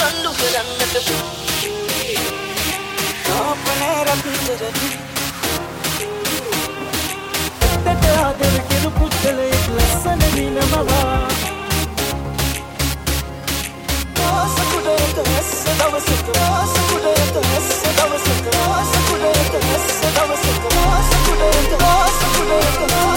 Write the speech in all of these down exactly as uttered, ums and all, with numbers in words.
රණ්ඩු කරන්නට අපනේ රත්තරනි එතට ආදර කෙරු පුද්ගලයෙක් ලස්සන දිනමවා ආසකුඩයට ඇස්ස දවසක ආසකුඩයට ඇස්ස දවසක ආසකුඩයට ඇස්ස දවසක ආසකුඩයට ආසකුඩයට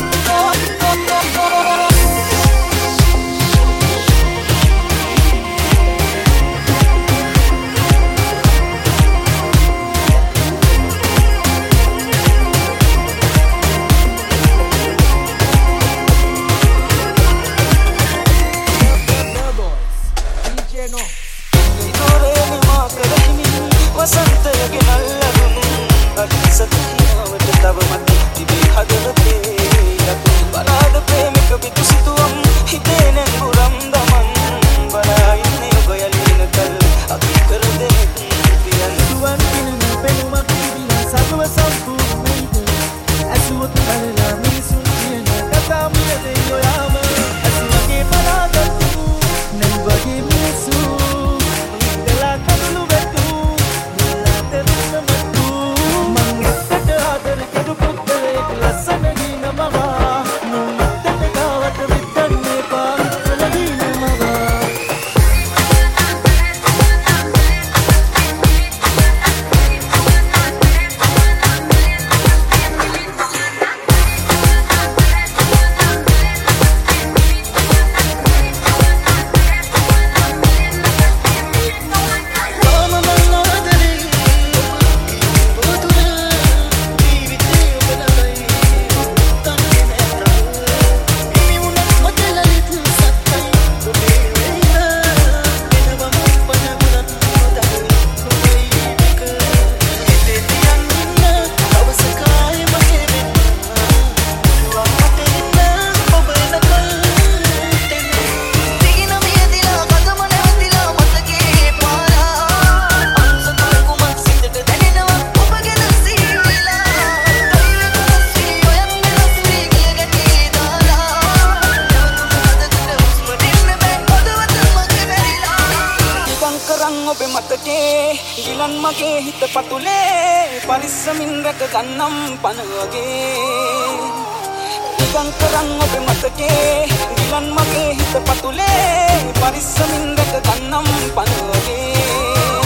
වසන්තයගේ නල්ලරුම් අදිසතියාවට තව මතක් තිබේ හදවතේ යතු බලාද ප්‍රේමික විතු සිතුවම් හිතේ නැඹුරම් දමන් බලා ඉන්නේ ඔබ යලින කල් අපි කර දෙනෙක් පියන් දුවන් පිනන පෙනුමක් තිබිලා සතුව සම්පූර්ණයිද ඇසුවොත් බලලා මිනිසුන් කියන කතා මියදේ ඔයාම ඇසුවගේ බලාගත්තු නැයි වගේ මිනිසු ඉඳලා කඳුළු වැටු ඔබේ මතකේ ගිලන් මගේ හිත පතුලේ පරිස්සමින් රැක ගන්නම් පන වගේ නිකන් කරන් ඔබේ මතකේ ගිලන් මගේ හිත පතුලේ පරිස්සමින් රැක ගන්නම් පන වගේ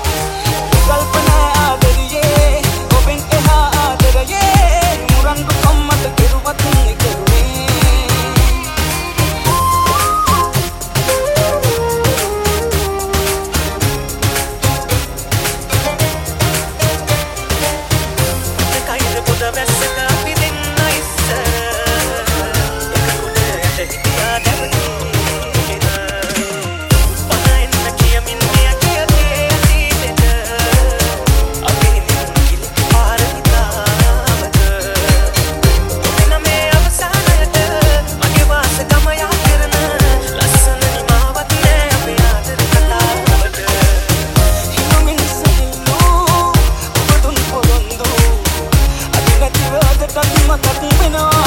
කල්පනා ආදරියේ ඔබෙන් එහා ආදරයේ මුරන්දු කම්මත කෙරුවත් නෙකරුවේ no